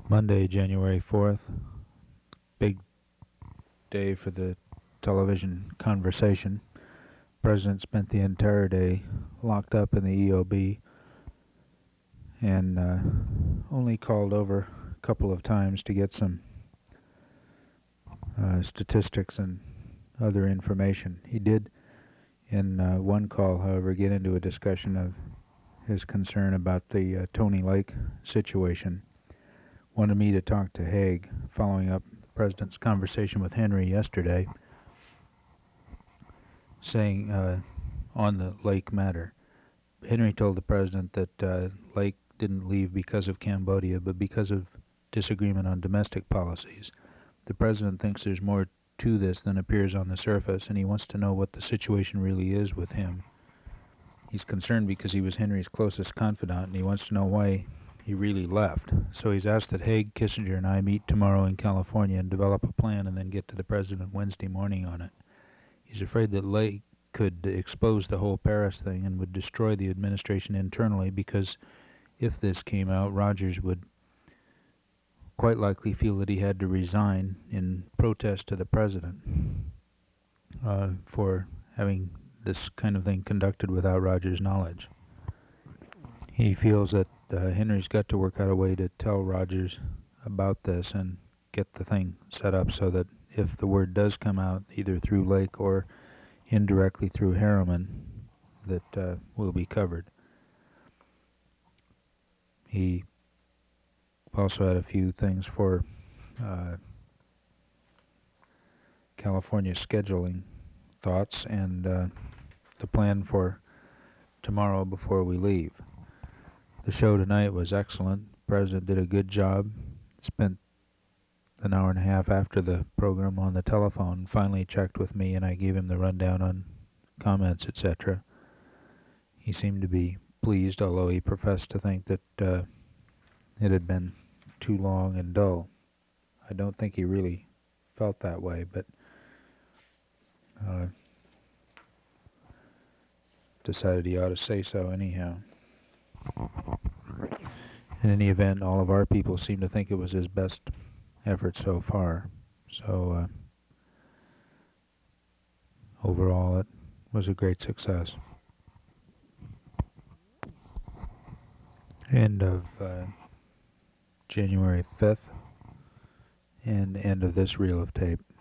Monday, January 4th, big day for the television conversation. President spent the entire day locked up in the EOB and only called over a couple of times to get some statistics and other information. He did, in one call, however, get into a discussion of his concern about the Tony Lake situation. Wanted me to talk to Haig, following up the President's conversation with Henry yesterday, saying on the Lake matter. Henry told the President that Lake didn't leave because of Cambodia, but because of disagreement on domestic policies. The President thinks there's more to this than appears on the surface, and he wants to know what the situation really is with him. He's concerned because he was Henry's closest confidant, and he wants to know why he really left. So he's asked that Haig, Kissinger, and I meet tomorrow in California and develop a plan and then get to the President Wednesday morning on it. He's afraid that Lake could expose the whole Paris thing and would destroy the administration internally, because if this came out, Rogers would quite likely feel that he had to resign in protest to the President for having this kind of thing conducted without Rogers' knowledge. He feels that Henry's got to work out a way to tell Rogers about this and get the thing set up so that if the word does come out, either through Lake or indirectly through Harriman, that will be covered. He also had a few things for California scheduling thoughts and the plan for tomorrow before we leave. The show tonight was excellent. The President did a good job. Spent an hour and a half after the program on the telephone, finally checked with me, and I gave him the rundown on comments, etc. He seemed to be pleased, although he professed to think that it had been too long and dull. I don't think he really felt that way, but decided he ought to say so anyhow. In any event, all of our people seem to think it was his best effort so far. So overall, it was a great success. End of January 5th and end of this reel of tape.